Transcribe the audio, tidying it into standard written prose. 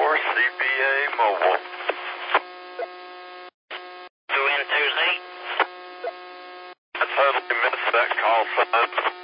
CBA Mobile. Go into Z. I totally missed that call, son.